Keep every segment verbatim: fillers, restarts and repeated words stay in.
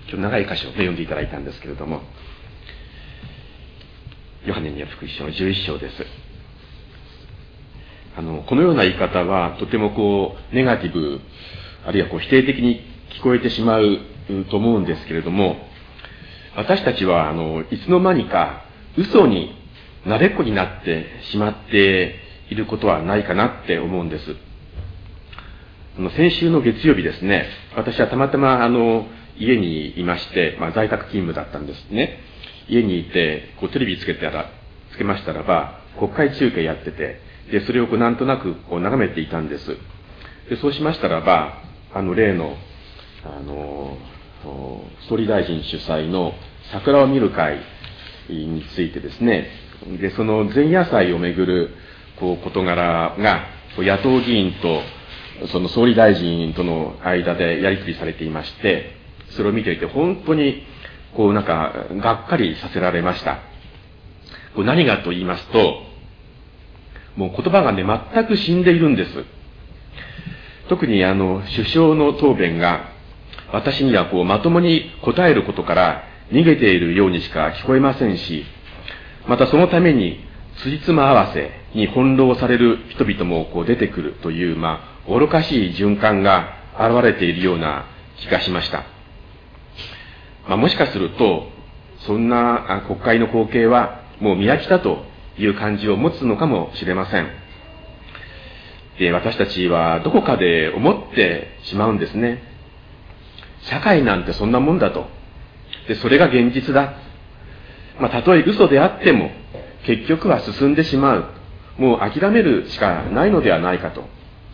今日長い箇所を読んでいただいたんですけれども、ヨハネによる福音書のじゅういっ章です。あのこのような言い方はとてもこうネガティブ、あるいはこう否定的に聞こえてしまうと思うんですけれども、私たちはあのいつの間にか嘘に慣れっこになってしまっていることはないかなって思うんです。あの先週の月曜日ですね、私はたまたまあの家にいまして、まあ、在宅勤務だったんですね。家にいてこうテレビつけたらつけましたらば国会中継やってて、でそれをこうなんとなくこう眺めていたんです。でそうしましたらばあの例のあの総理大臣主催の桜を見る会についてですね、でその前夜祭をめぐるこう事柄が野党議員とその総理大臣との間でやり取りされていまして、それを見ていて本当にこうなんかがっかりさせられました。こう何がと言いますと、もう言葉がね全く死んでいるんです。特にあの首相の答弁が私にはこうまともに答えることから逃げているようにしか聞こえませんし、またそのために辻褄合わせに翻弄される人々もこう出てくるという、まあ愚かしい循環が現れているような気がしました。まあ、もしかするとそんな国会の光景はもう見飽きたという感じを持つのかもしれません。で、私たちはどこかで思ってしまうんですね。社会なんてそんなもんだと。で、それが現実だ。まあ、たとえ嘘であっても結局は進んでしまう。もう諦めるしかないのではないかと。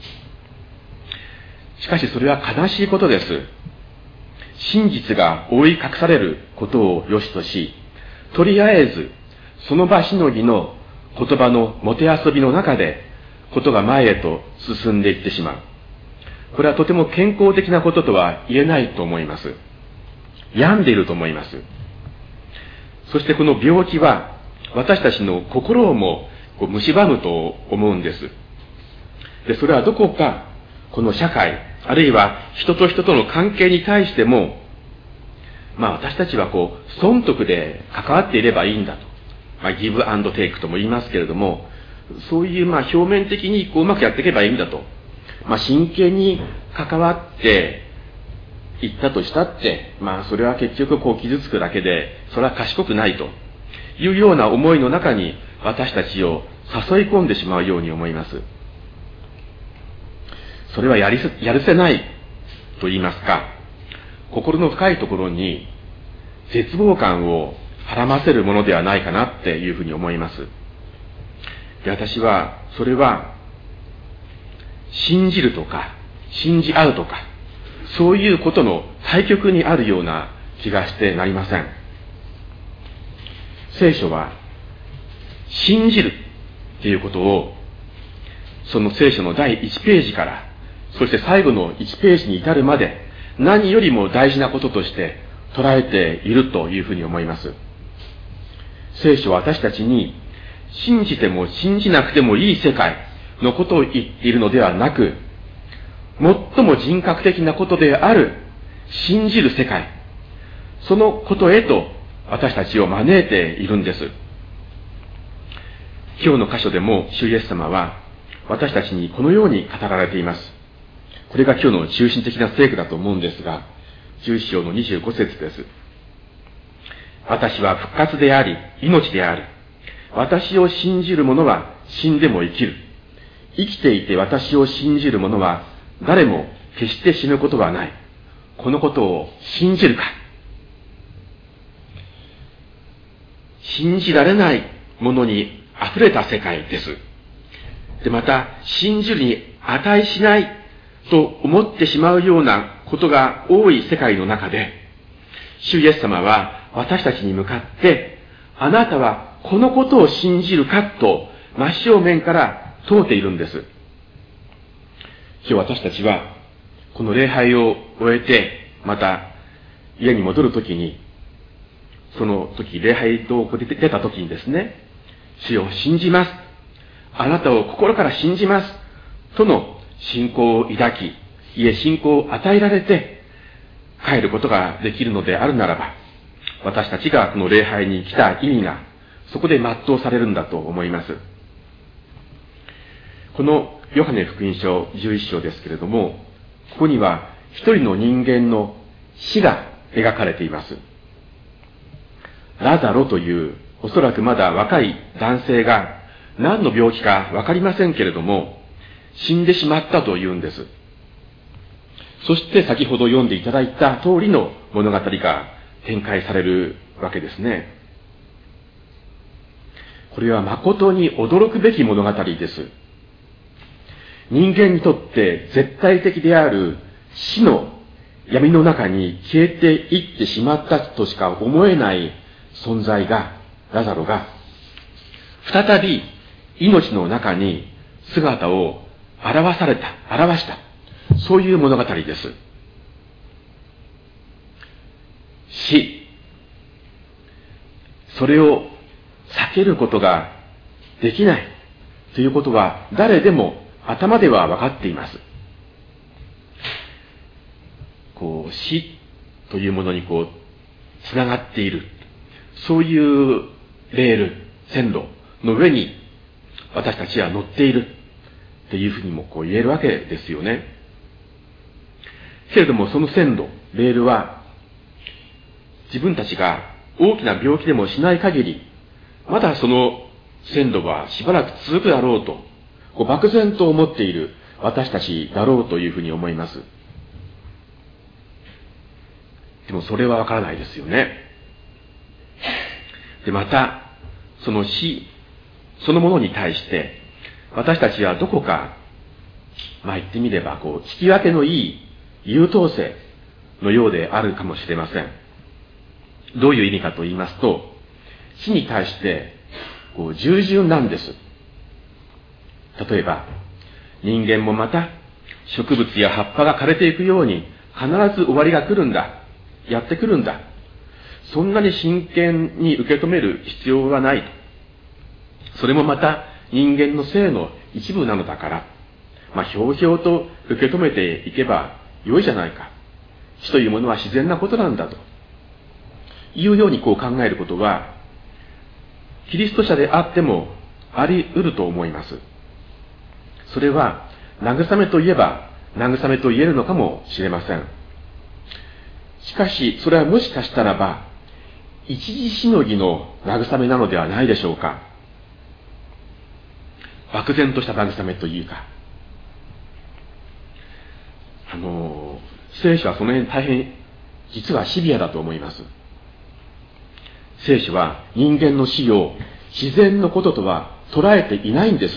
しかしそれは悲しいことです。真実が覆い隠されることを良しとし、とりあえずその場しのぎの言葉のもてあそびの中でことが前へと進んでいってしまう。これはとても健康的なこととは言えないと思います。病んでいると思います。そしてこの病気は私たちの心をもこう蝕むと思うんです。で、それはどこかこの社会、あるいは人と人との関係に対しても、まあ私たちはこう損得で関わっていればいいんだと、まあ、ギブアンドテイクとも言いますけれども、そういうまあ表面的にこううまくやっていけばいいんだと、まあ真剣に関わっていったとしたって、まあそれは結局こう傷つくだけで、それは賢くないというような思いの中に私たちを誘い込んでしまうように思います。それはやりせ、やるせないと言いますか、心の深いところに絶望感をはらませるものではないかなっていうふうに思います。で、私はそれは信じるとか信じ合うとかそういうことの対極にあるような気がしてなりません。聖書は信じるっていうことをその聖書のだいいちページからそして最後のいちページに至るまで何よりも大事なこととして捉えているというふうに思います。聖書は私たちに信じても信じなくてもいい世界のことを言っているのではなく、最も人格的なことである信じる世界、そのことへと私たちを招いているんです。今日の箇所でも主イエス様は私たちにこのように語られています。これが今日の中心的な聖句だと思うんですが、じゅういっ章のにじゅうご節です。私は復活であり命である。私を信じる者は死んでも生きる。生きていて私を信じる者は誰も決して死ぬことはない。このことを信じるか。信じられないものに溢れた世界です。で、また信じるに値しないと思ってしまうようなことが多い世界の中で、主イエス様は私たちに向かって、あなたはこのことを信じるかと真正面から問うているんです。今日私たちはこの礼拝を終えてまた家に戻るときに、その時礼拝堂を出たときにですね、主を信じます、あなたを心から信じますとの信仰を抱き、いえ信仰を与えられて帰ることができるのであるならば、私たちがこの礼拝に来た意味がそこで全うされるんだと思います。このヨハネ福音書じゅういっ章ですけれども、ここには一人の人間の死が描かれています。ラザロというおそらくまだ若い男性が何の病気かわかりませんけれども、死んでしまったというんです。そして先ほど読んでいただいた通りの物語が展開されるわけですね。これは誠に驚くべき物語です。人間にとって絶対的である死の闇の中に消えていってしまったとしか思えない存在が、ラザロが、再び命の中に姿を現された、表した。そういう物語です。死。それを避けることができないということは誰でも頭では分かっています。こう死というものにこうつながっている、そういうレール、線路の上に私たちは乗っているっていうふうにもこう言えるわけですよね。けれどもその線路、レールは自分たちが大きな病気でもしない限り、まだその線路はしばらく続くだろうと、こう漠然と思っている私たちだろうというふうに思います。でもそれはわからないですよね。で、また、その死そのものに対して、私たちはどこか、まあ言ってみれば、こう、聞き分けのいい優等生のようであるかもしれません。どういう意味かと言いますと、死に対して、こう、従順なんです。例えば、人間もまた、植物や葉っぱが枯れていくように、必ず終わりが来るんだ。やってくるんだ。そんなに真剣に受け止める必要はない。それもまた人間の性の一部なのだから、まあ、ひょうひょうと受け止めていけば良いじゃないか。死というものは自然なことなんだというようにこう考えることは、キリスト者であってもあり得ると思います。それは慰めといえば慰めと言えるのかもしれません。しかし、それはもしかしたらば、一時しのぎの慰めなのではないでしょうか。漠然とした慰めというか。あの、聖書はその辺大変、実はシビアだと思います。聖書は人間の死を自然のこととは捉えていないんです。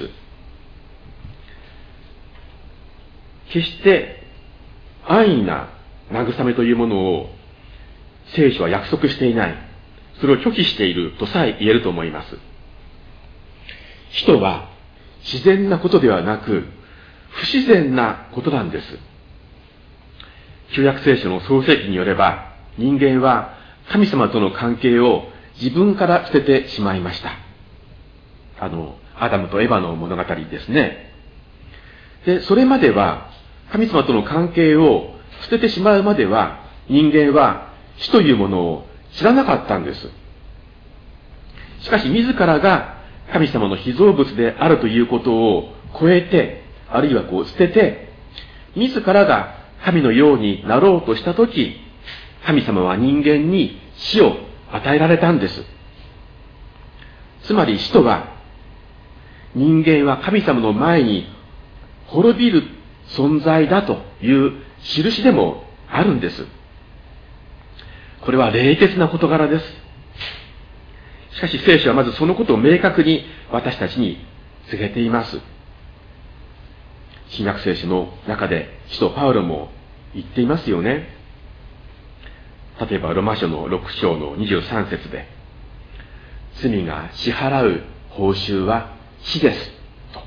決して安易な慰めというものを聖書は約束していない。それを拒否しているとさえ言えると思います。死とは自然なことではなく、不自然なことなんです。旧約聖書の創世記によれば、人間は神様との関係を自分から捨ててしまいました。あの、アダムとエヴァの物語ですね。で、それまでは、神様との関係を捨ててしまうまでは、人間は死というものを知らなかったんです。しかし自らが神様の被造物であるということを超えて、あるいはこう捨てて、自らが神のようになろうとしたとき、神様は人間に死を与えられたんです。つまり死とは、人間は神様の前に滅びる存在だという印でもあるんです。これは冷徹な事柄です。しかし聖書はまずそのことを明確に私たちに告げています。新約聖書の中で使徒パウロも言っていますよね。例えばロマ書のろく章のにじゅうさん節で、罪が支払う報酬は死ですと。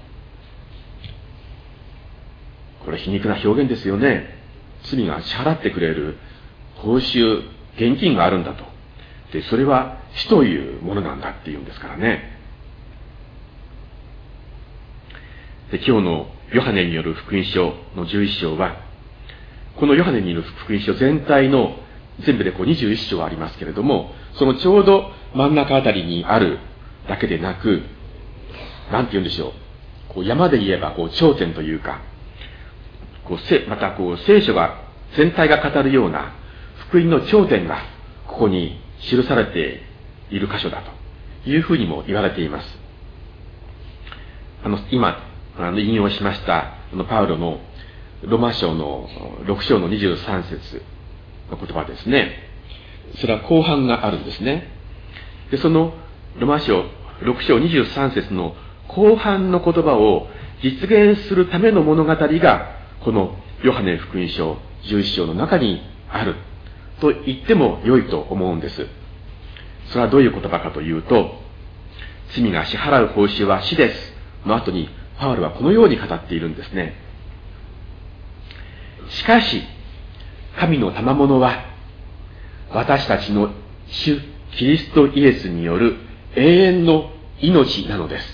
これ皮肉な表現ですよね。罪が支払ってくれる報酬、現金があるんだと。で、それは死というものなんだっていうんですからね。で、今日のヨハネによる福音書のじゅういっ章は、 このヨハネにいる福音書全体の全部でこうにじゅういっ章ありますけれども、そのちょうど真ん中あたりにあるだけでなく、なんて言うんでしょう。こう山で言えばこう頂点というか、こうせまたこう聖書が全体が語るような福音の頂点がここに記されている箇所だというふうにも言われています。あの今あの引用しましたあのパウロのロマ書のろく章のにじゅうさん節の言葉ですね。それは後半があるんですね。でそのロマ書ろく章にじゅうさん節の後半の言葉を実現するための物語がこのヨハネ福音書じゅういっ章の中にあると言っても良いと思うんです。それはどういう言葉かというと、罪が支払う報酬は死ですの後にパウロはこのように語っているんですね。しかし神の賜物は私たちの主キリストイエスによる永遠の命なのです。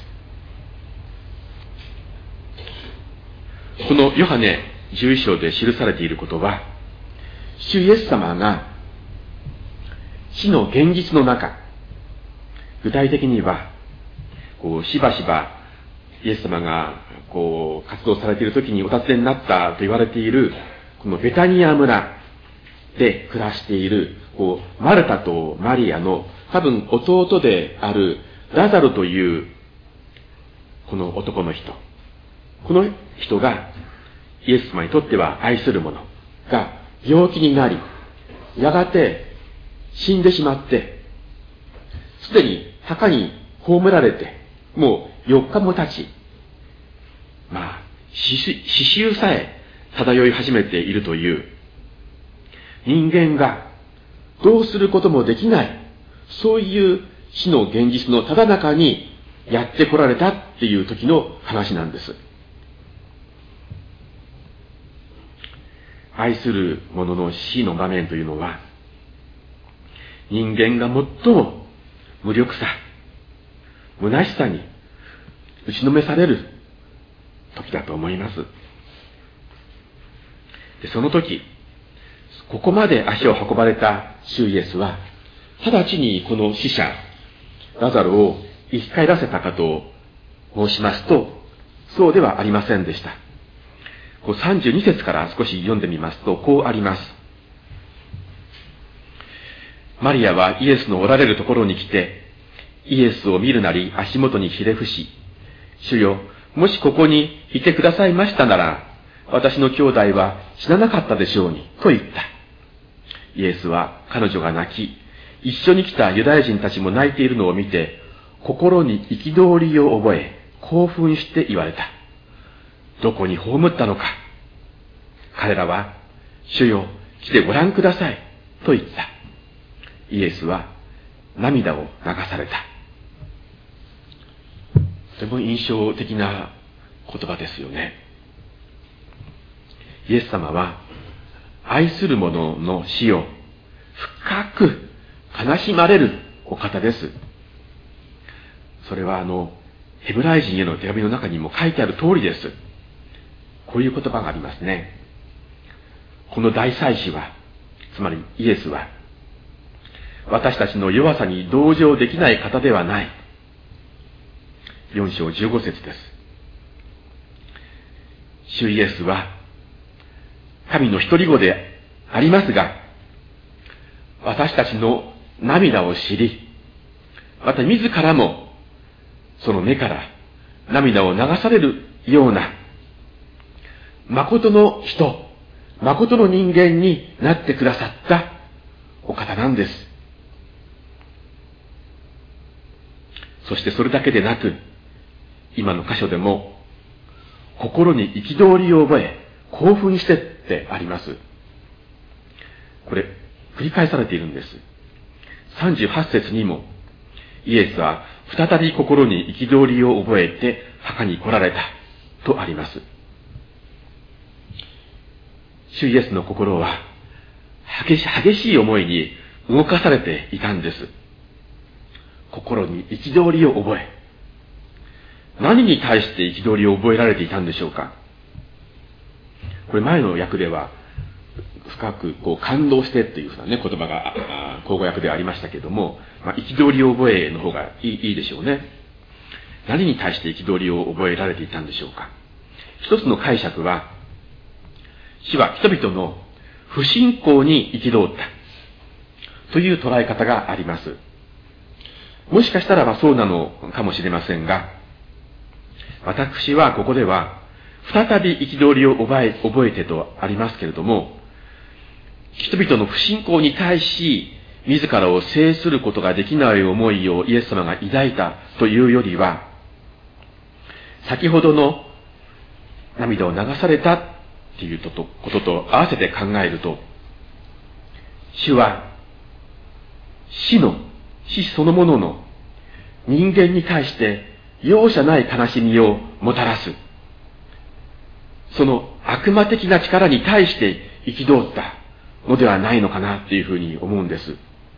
このヨハネじゅういっ章で記されていることは、主イエス様が死の現実の中、具体的にはこうしばしばイエス様がこう活動されている時にお尋ねになったと言われているこのベタニア村で暮らしているこうマルタとマリアの多分弟であるラザロというこの男の人、この人がイエス様にとっては愛する者が病気になり、やがて死んでしまって、すでに墓に葬られてもうよっかも経ち、まあ死臭さえ漂い始めているという、人間がどうすることもできない、そういう死の現実のただ中にやって来られたっていう時の話なんです。愛する者の死の場面というのは、人間が最も無力さ、虚しさに打ちのめされる時だと思います。でその時、ここまで足を運ばれた主イエスは、直ちにこの死者、ラザロを生き返らせたかと申しますと、そうではありませんでした。こうさんじゅうに節から少し読んでみますと、こうあります。マリアはイエスのおられるところに来て、イエスを見るなり足元にひれ伏し、主よ、もしここにいてくださいましたなら、私の兄弟は死ななかったでしょうに、と言った。イエスは彼女が泣き、一緒に来たユダヤ人たちも泣いているのを見て、心に憤りを覚え、興奮して言われた。どこに葬ったのか。彼らは、主よ、来てご覧ください、と言った。イエスは涙を流された。とても印象的な言葉ですよね。イエス様は愛する者の死を深く悲しまれるお方です。それはあのヘブライ人への手紙の中にも書いてある通りです。こういう言葉がありますね。この大祭司は、つまりイエスは、私たちの弱さに同情できない方ではない。よん章じゅうご節です。主イエスは、神の独り子でありますが、私たちの涙を知り、また自らも、その目から涙を流されるような、誠の人、誠の人間になってくださったお方なんです。そしてそれだけでなく、今の箇所でも、心に憤りを覚え、興奮してってあります。これ、繰り返されているんです。さんじゅうはち節にも、イエスは再び心に憤りを覚えて墓に来られたとあります。主イエスの心は激し、激しい思いに動かされていたんです。心に憤りを覚え、何に対して憤りを覚えられていたんでしょうか。これ前の訳では、 深くこう感動してっていうふうなね、言葉が、口語訳でありましたけれども、まあ、憤りを覚えの方がいい、いいでしょうね。何に対して憤りを覚えられていたんでしょうか。一つの解釈は、主は人々の不信仰に憤ったという捉え方があります。もしかしたらばそうなのかもしれませんが、私はここでは、再び憤りを覚え、覚えてとありますけれども、人々の不信仰に対し、自らを制することができない思いをイエス様が抱いたというよりは、先ほどの涙を流されたっていうことと合わせて考えると、主は死の、死そのものの人間に対して容赦ない悲しみをもたらす。その悪魔的な力に対して憤ったのではないのかなっていうふうに思うんです。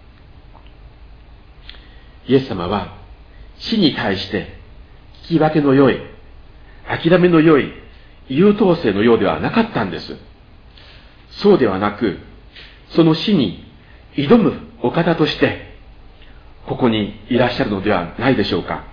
イエス様は死に対して聞き分けの良い、諦めの良い、優等生のようではなかったんです。そうではなく、その死に挑むお方として、ここにいらっしゃるのではないでしょうか。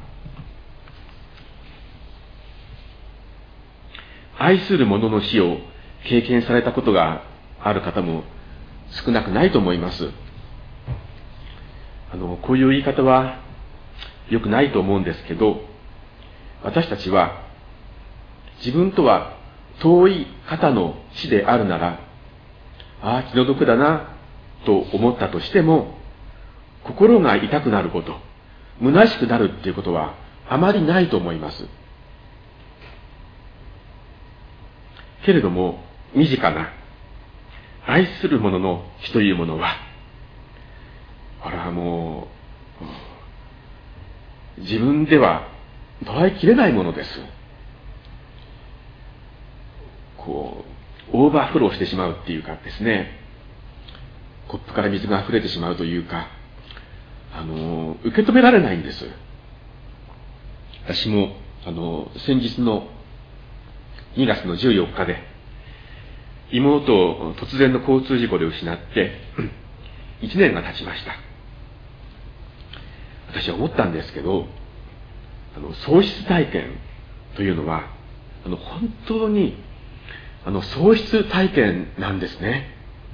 愛する者の死を経験されたことがある方も少なくないと思います。あの、こういう言い方は良くないと思うんですけど、私たちは自分とは遠い方の死であるなら、ああ、気の毒だなと思ったとしても、心が痛くなること、虚しくなるっていうことはあまりないと思います。けれども、身近な愛する者の死というものは、これはもう自分では捉えきれないものです。こうオーバーフローしてしまうっていうかですね、コップから水が溢れてしまうというか、あの受け止められないんです。私もあの先日のにがつのじゅうよっかで妹を突然の交通事故で失っていちねんが経ちました。私は思ったんですけど、あの喪失体験というのはあの本当にあの喪失体験なんですね。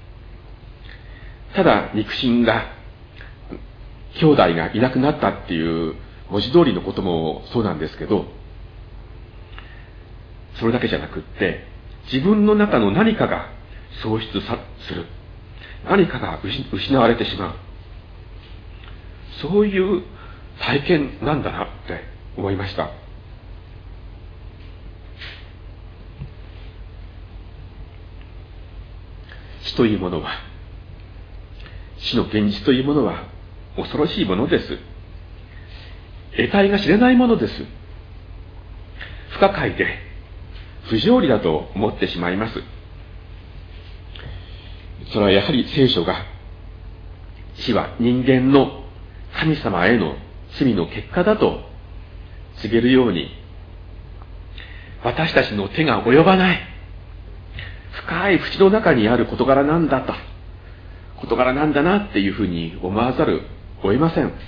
ただ肉親が兄弟がいなくなったっていう文字通りのこともそうなんですけど、それだけじゃなくって、自分の中の何かが喪失さする。何かが失われてしまう。そういう体験なんだなって思いました。死というものは、死の現実というものは恐ろしいものです。得体が知れないものです。不可解で不条理だと思ってしまいます。それはやはり聖書が死は人間の神様への罪の結果だと告げるように、私たちの手が及ばない深い淵の中にある事柄なんだと、事柄なんだなっていうふうに思わざるを得ません。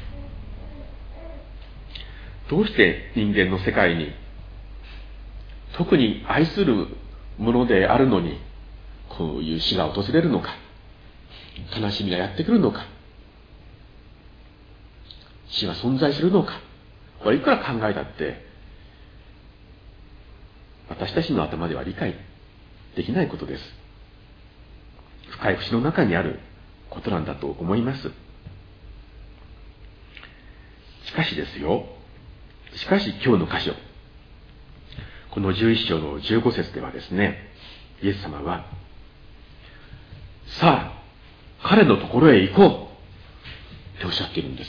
どうして人間の世界に、特に愛するものであるのに、こういう死が訪れるのか、悲しみがやってくるのか、死は存在するのか、これいくら考えたって私たちの頭では理解できないことです。深い淵の中にあることなんだと思います。しかしですよ、しかし今日の箇所、このじゅういっ章のじゅうご節ではですね、イエス様は、さあ彼のところへ行こうっておっしゃっているんです。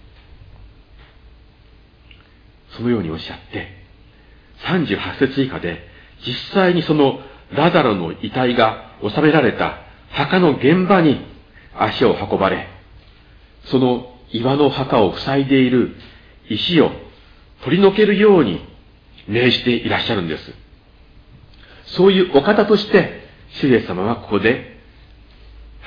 そのようにおっしゃって、さんじゅうはち節以下で実際にそのラザロの遺体が収められた墓の現場に足を運ばれ、その岩の墓を塞いでいる石を取り除けるように命じていらっしゃるんです。そういうお方として主イエス様はここで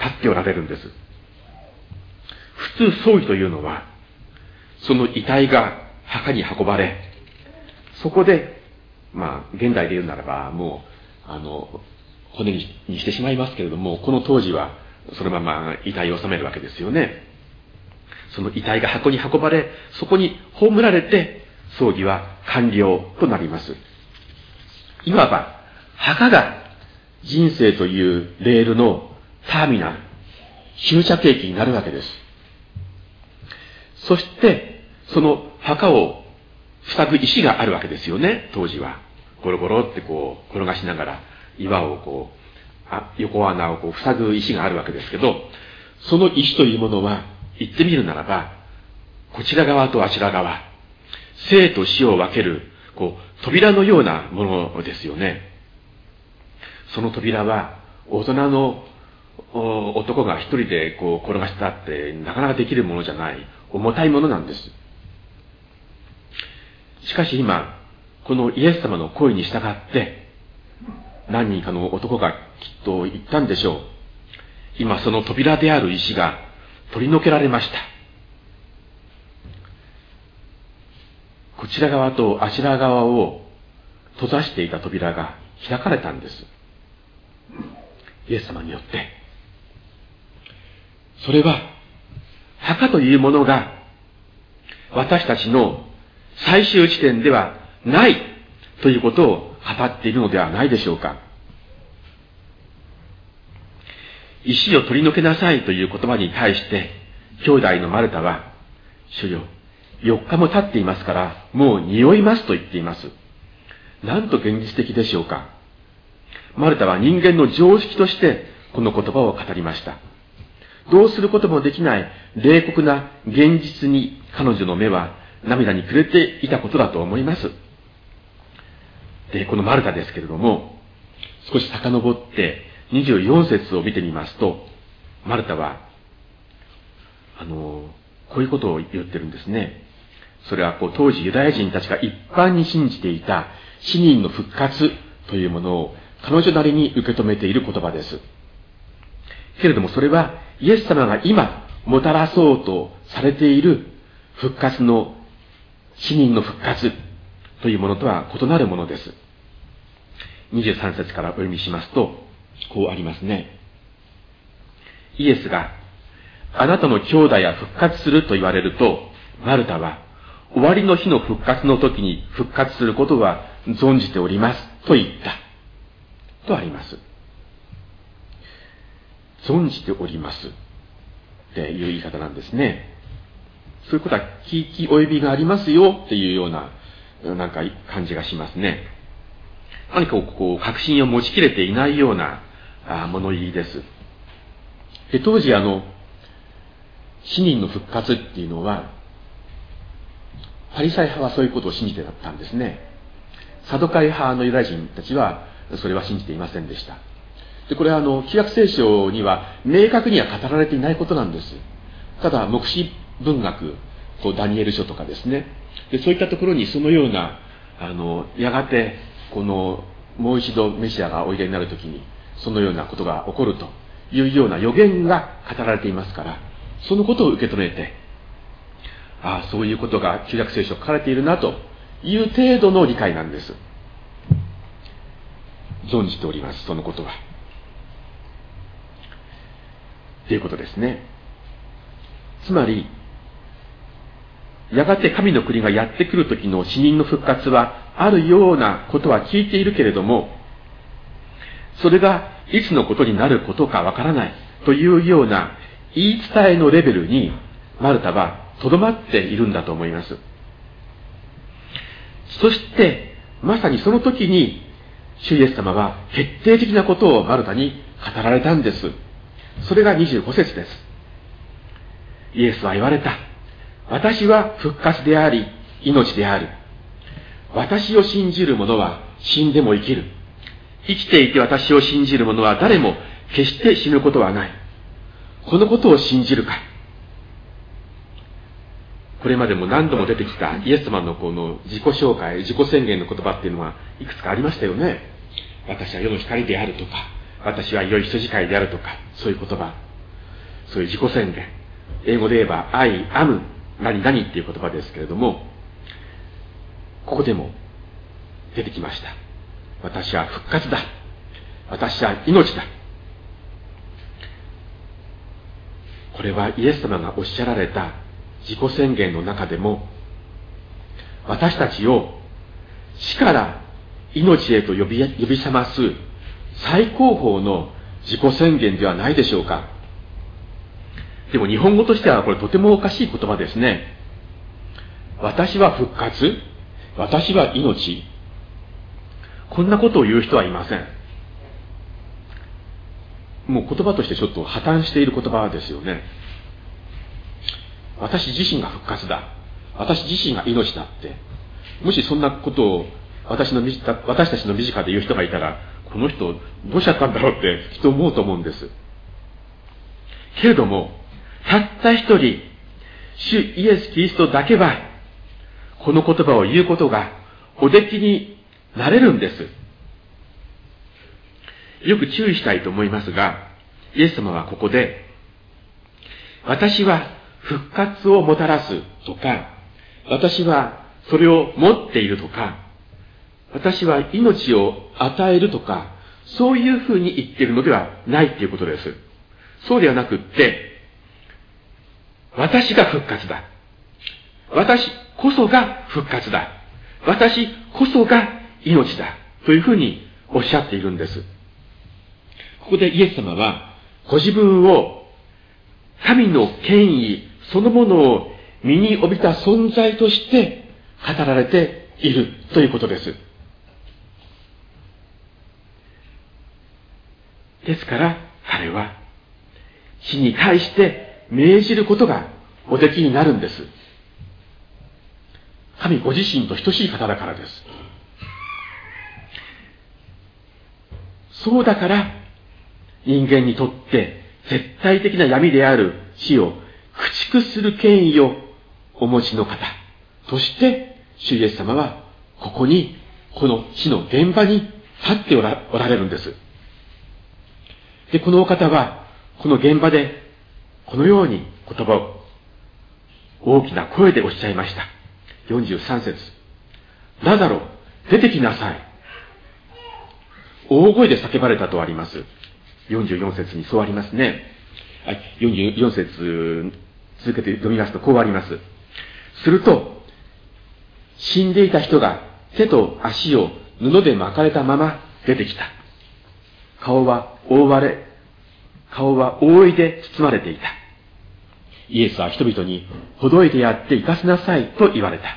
立っておられるんです。普通葬儀というのは、その遺体が墓に運ばれ、そこで、まあ、現代で言うならば、もう、あの、骨にしてしまいますけれども、この当時は、そのまま遺体を収めるわけですよね。その遺体が箱に運ばれ、そこに葬られて、葬儀は完了となります。いわば、墓が人生というレールのターミナル、終着駅になるわけです。そして、その墓を塞ぐ石があるわけですよね、当時は。ゴロゴロってこう、転がしながら、岩をこう、あ横穴をこう塞ぐ石があるわけですけど、その石というものは、言ってみるならば、こちら側とあちら側、生と死を分ける、こう、扉のようなものですよね。その扉は、大人の男が一人でこう転がしたって、なかなかできるものじゃない、重たいものなんです。しかし今、このイエス様の声に従って、何人かの男がきっと言ったんでしょう。今その扉である石が取り除けられました。こちら側とあちら側を閉ざしていた扉が開かれたんです。イエス様によって。それは、墓というものが私たちの最終地点ではないということを語っているのではないでしょうか。石を取り除けなさいという言葉に対して、兄弟のマルタは、主よ、よっかも経っていますから、もう匂いますと言っています。なんと現実的でしょうか。マルタは人間の常識として、この言葉を語りました。どうすることもできない冷酷な現実に彼女の目は涙に暮れていたことだと思います。で、このマルタですけれども、少し遡ってにじゅうよん節を見てみますと、マルタは、あの、こういうことを言ってるんですね。それはこう当時ユダヤ人たちが一般に信じていた死人の復活というものを彼女なりに受け止めている言葉です。けれどもそれはイエス様が今もたらそうとされている復活の死人の復活というものとは異なるものです。にじゅうさん節からお読みしますと、こうありますね。イエスが、あなたの兄弟は復活すると言われると、マルタは、終わりの日の復活の時に復活することは存じておりますと言った。とあります。存じておりますっていう言い方なんですね。そういうことは聞き及びがありますよっていうような、なんか感じがしますね。何かこう、確信を持ちきれていないような物言いです。で、当時あの、死人の復活っていうのは、パリサイ派はそういうことを信じてたんですね。サドカイ派のユダヤ人たちは、それは信じていませんでした。で、これはあの、旧約聖書には明確には語られていないことなんです。ただ、黙示文学、こうダニエル書とかですね。で、そういったところにそのような、あの、やがて、この、もう一度メシアがおいでになるときに、そのようなことが起こるというような予言が語られていますから、そのことを受け止めて、ああ、そういうことが旧約聖書書かれているなという程度の理解なんです。存じております、そのことは。ということですね。つまり、やがて神の国がやってくる時の死人の復活はあるようなことは聞いているけれども、それがいつのことになることかわからないというような言い伝えのレベルにマルタはとどまっているんだと思います。そしてまさにその時に主イエス様は決定的なことをマルタに語られたんです。それがにじゅうご節です。イエスは言われた。私は復活であり、命である。私を信じる者は死んでも生きる。生きていて私を信じる者は誰も決して死ぬことはない。このことを信じるか。これまでも何度も出てきたイエス様のこの自己紹介、自己宣言の言葉っていうのはいくつかありましたよね。私は世の光であるとか、私は良い羊飼いであるとか、そういう言葉。 そういう自己宣言、英語で言えば I am 何々っていう言葉ですけれども、ここでも出てきました。私は復活だ。私は命だ。これはイエス様がおっしゃられた自己宣言の中でも、私たちを死から命へと呼び、呼び覚ます最高峰の自己宣言ではないでしょうか。でも日本語としてはこれとてもおかしい言葉ですね。私は復活、私は命。こんなことを言う人はいません。もう言葉としてちょっと破綻している言葉ですよね。私自身が復活だ。私自身が命だって。もしそんなことを私の私たちの身近で言う人がいたら、この人どうしちゃったんだろうってきっと思うと思うんです。けれども、たった一人、主イエス・キリストだけは、この言葉を言うことがおできになれるんです。よく注意したいと思いますが、イエス様はここで、私は復活をもたらすとか、私はそれを持っているとか、私は命を与えるとか、そういうふうに言っているのではないということです。そうではなくって、私が復活だ。私こそが復活だ。私こそが命だ。というふうにおっしゃっているんです。ここでイエス様は、ご自分を神の権威そのものを身に帯びた存在として語られているということです。ですから、彼は死に対して命じることがおできになるんです。神ご自身と等しい方だからです。そうだから、人間にとって絶対的な闇である死を駆逐する権威をお持ちの方として、主イエス様はここに、この死の現場に立っておら、おられるんです。で、このお方は、この現場で、このように言葉を大きな声でおっしゃいました。よんじゅうさん節。ラザロ、出てきなさい。大声で叫ばれたとあります。よんじゅうよん節にそうありますね。はい、よんじゅうよん節続けて読みますとこうあります。すると、死んでいた人が手と足を布で巻かれたまま出てきた。顔は覆われ、顔は覆いで包まれていた。イエスは人々に、ほどいてやって行かせなさいと言われた。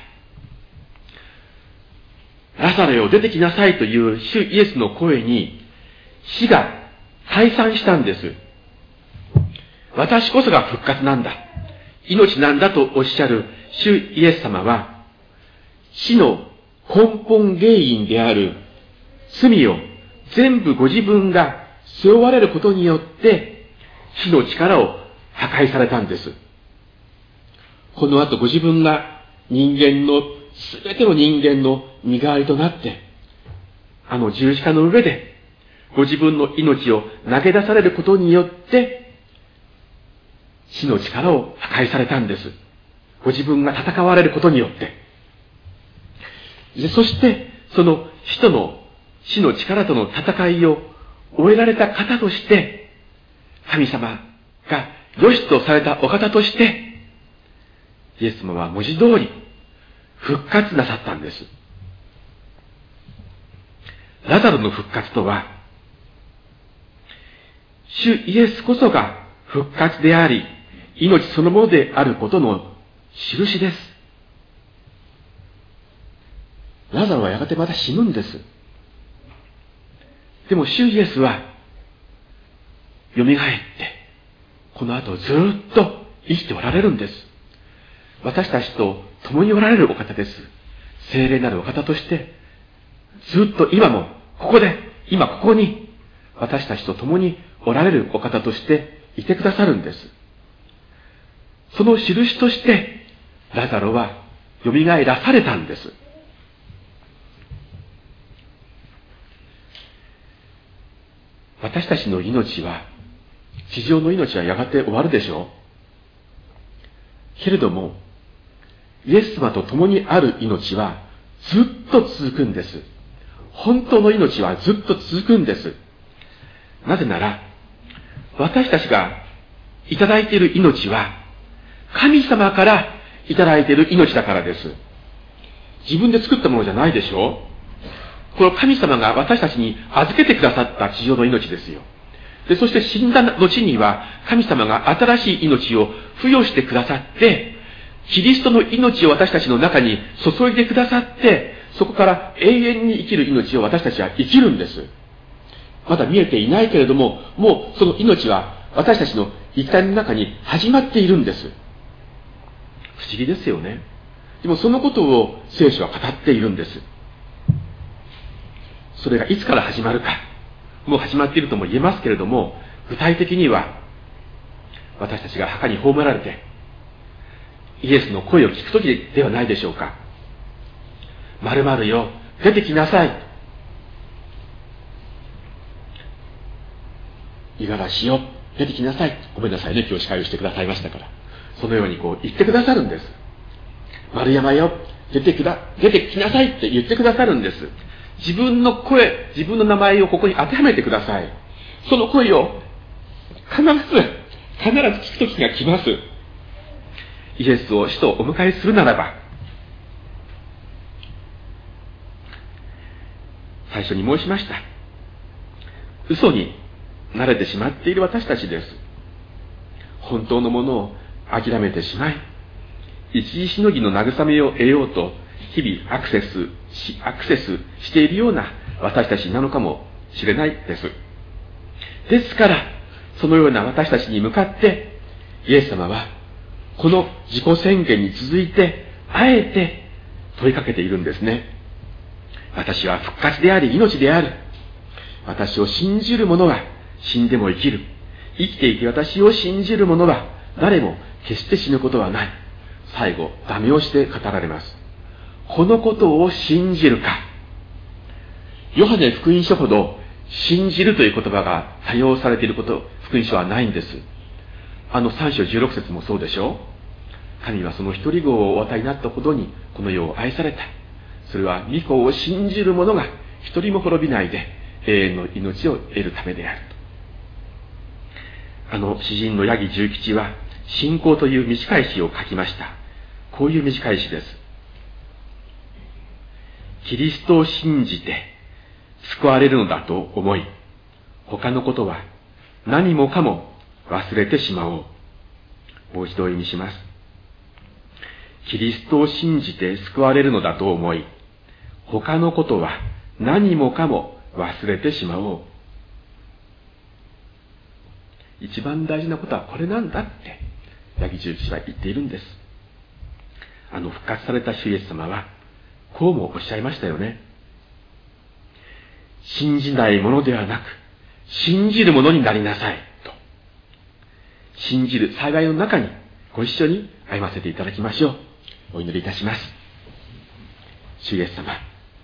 ラザロよ出てきなさいという主イエスの声に、死が退散したんです。私こそが復活なんだ。命なんだとおっしゃる主イエス様は、死の根本原因である罪を全部ご自分が背負われることによって、死の力を破壊されたんです。この後ご自分が人間の、すべての人間の身代わりとなって、あの十字架の上で、ご自分の命を投げ出されることによって、死の力を破壊されたんです。ご自分が戦われることによって。でそして、その死との、死の力との戦いを終えられた方として、神様が良しとされたお方として、イエス様は文字通り復活なさったんです。ラザロの復活とは、主イエスこそが復活であり、命そのものであることの印です。ラザロはやがてまた死ぬんです。でも主イエスは、蘇って、この後ずっと生きておられるんです。私たちと共におられるお方です。聖霊なるお方として、ずっと今も、ここで、今ここに、私たちと共におられるお方としていてくださるんです。その印として、ラザロは蘇らされたんです。私たちの命は、 地上の命はやがて終わるでしょう。けれども、イエス様と共にある命はずっと続くんです。本当の命はずっと続くんです。なぜなら、私たちがいただいている命は、神様からいただいている命だからです。自分で作ったものじゃないでしょう。この神様が私たちに預けてくださった地上の命ですよ。で、そして死んだ後には、神様が新しい命を付与してくださって、キリストの命を私たちの中に注いでくださって、そこから永遠に生きる命を私たちは生きるんです。まだ見えていないけれども、もうその命は私たちの生きたいの中に始まっているんです。不思議ですよね。でもそのことを聖書は語っているんです。それがいつから始まるか、もう始まっているとも言えますけれども、具体的には私たちが墓に葬られてイエスの声を聞くときではないでしょうか。〇〇よ、出てきなさい。五十嵐よ、出てきなさい。ごめんなさいね、今日司会をしてくださいましたから。そのようにこう言ってくださるんです。丸山よ、出てくだ、出てきなさいって言ってくださるんです。自分の声、自分の名前をここに当てはめてください。その声を必ず、必ず聞く時が来ます。イエスを死とお迎えするならば、最初に申しました。嘘に慣れてしまっている私たちです。本当のものを諦めてしまい、一時しのぎの慰めを得ようと、日々アクセスし、アクセスしているような私たちなのかもしれないです。ですから、そのような私たちに向かって、イエス様は、この自己宣言に続いて、あえて問いかけているんですね。私は復活であり、命である。私を信じる者は死んでも生きる。生きていて私を信じる者は誰も決して死ぬことはない。最後、ダメをして語られます。このことを信じるか。ヨハネ福音書ほど信じるという言葉が多用されていること、福音書はないんです。あのさん章じゅうろく節もそうでしょう。神はその一人子をお与えになったほどにこの世を愛された。それは御子を信じる者が一人も滅びないで永遠の命を得るためであると。あの詩人の八木重吉は信仰という短い詩を書きました。こういう短い詩です。キリストを信じて救われるのだと思い、他のことは何もかも忘れてしまおう。もう一度お読みします。キリストを信じて救われるのだと思い、他のことは何もかも忘れてしまおう。一番大事なことはこれなんだって、八木重吉は言っているんです。あの復活された主イエス様は、こうもおっしゃいましたよね。信じないものではなく、信じるものになりなさい、と。信じる幸いの中に、ご一緒に歩ませていただきましょう。お祈りいたします。主イエス様、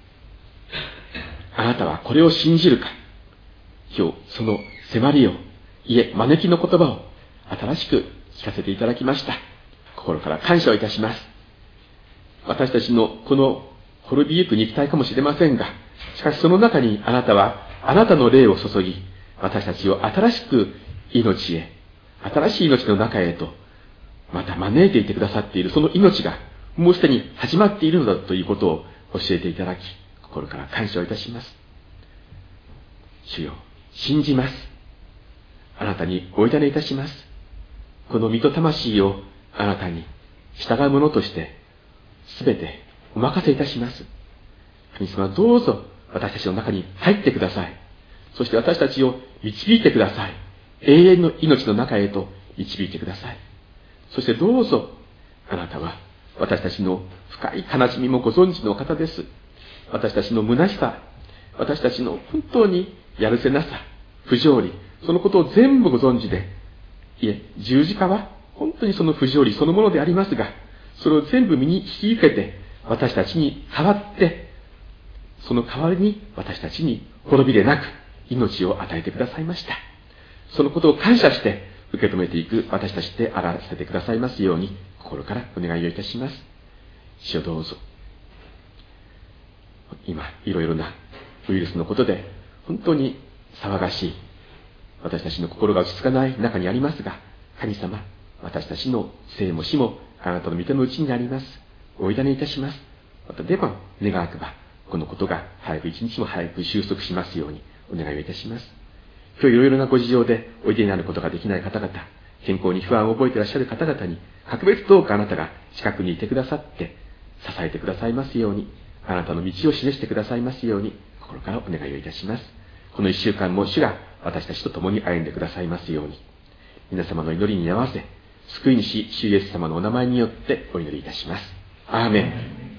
あなたはこれを信じるか。今日、その迫りを、いえ、招きの言葉を新しく聞かせていただきました。心から感謝をいたします。私たちのこの滅びゆく肉体かもしれませんが、しかしその中にあなたはあなたの霊を注ぎ、私たちを新しく命へ、新しい命の中へと、また招いていてくださっているその命がもうすでに始まっているのだということを教えていただき、心から感謝をいたします。主よ、信じます。あなたにお委ねいたします。この身と魂をあなたに従うものとして、すべてお任せいたします。神様、どうぞ私たちの中に入ってください。そして私たちを導いてください。永遠の命の中へと導いてください。そしてどうぞ、あなたは私たちの深い悲しみもご存知の方です。私たちの虚しさ、私たちの本当にやるせなさ、不条理、そのことを全部ご存知で、いえ、十字架は本当にその不条理そのものでありますが、それを全部身に引き受けて、私たちに代わって、その代わりに私たちに滅びでなく命を与えてくださいました。 そのことを感謝して受け止めていく私たちであらせてくださいますように、心からお願いをいたします。主よどうぞ。今、いろいろなウイルスのことで、本当に騒がしい、私たちの心が落ち着かない中にありますが、神様、私たちの生も死もあなたの御手のうちにあります。お委ねいたします。またでも願わくば、このことが早く一日も早く収束しますようにお願いをいたします。今日いろいろなご事情でおいでになることができない方々、健康に不安を覚えていらっしゃる方々に、格別どうかあなたが近くにいてくださって、支えてくださいますように、あなたの道を示してくださいますように、心からお願いをいたします。この一週間も主が私たちと共に歩んでくださいますように、皆様の祈りに合わせ、救い主、主イエス様のお名前によってお祈りいたします。アーメン。